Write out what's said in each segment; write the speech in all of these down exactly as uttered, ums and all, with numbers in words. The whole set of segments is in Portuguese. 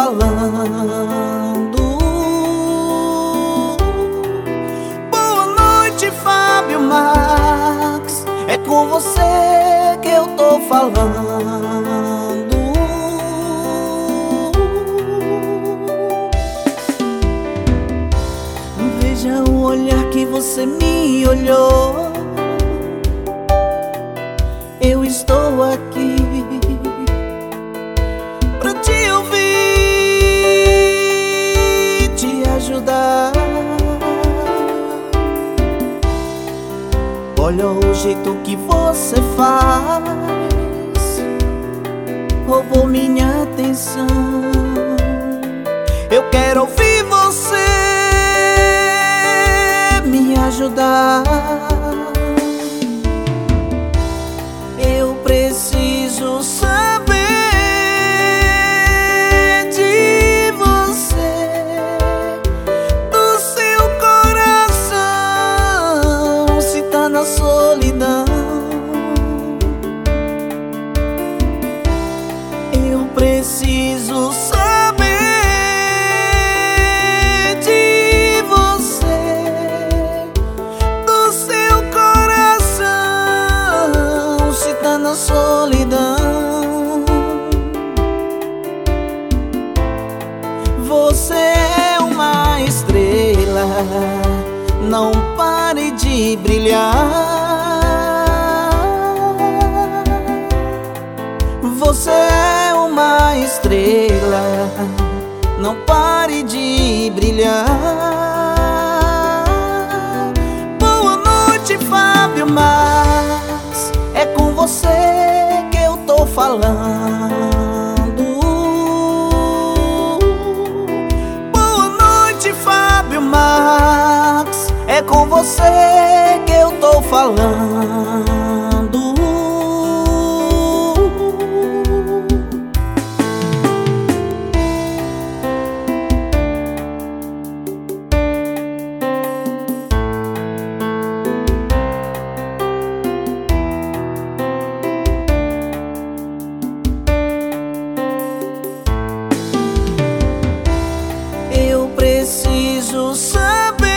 falando. Boa noite, Fábio Max, é com você que eu tô falando. Veja o olhar que você me olhou. Eu estou aqui pra te ouvir, te ajudar. Olha o jeito que você faz, roubou minha atenção. Eu quero ouvir você me ajudar. Eu preciso saber de você, do seu coração, se tá na solidão. Eu preciso saber de você, do seu coração, se tá na solidão. Você é uma estrela, não pare de brilhar. Você é uma estrela, não pare de brilhar. Boa noite, Fábio Max, é com você que eu tô falando. Boa noite, Fábio Max, é com você que eu tô falando. Eu preciso saber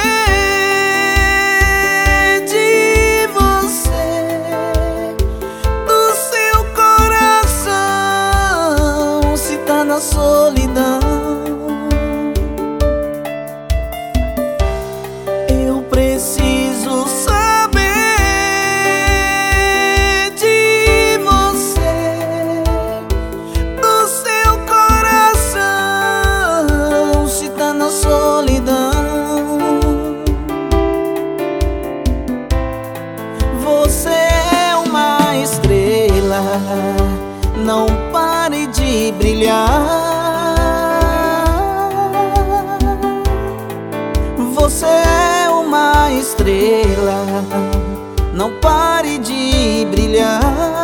de você, do seu coração, se tá na solidão. Eu preciso saber de você, do seu coração, se tá na solidão. Você é uma estrela, não pare de brilhar. Você é uma estrela, não pare de brilhar.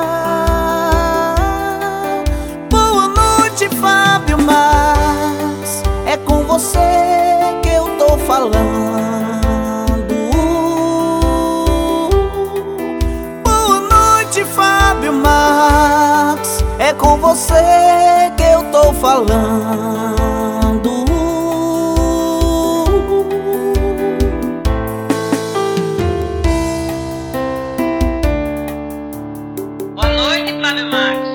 Boa noite, Fábio Max, é com você que eu tô falando. Boa noite, Fábio Max, é com você que eu tô falando. Boa noite, Fábio Max.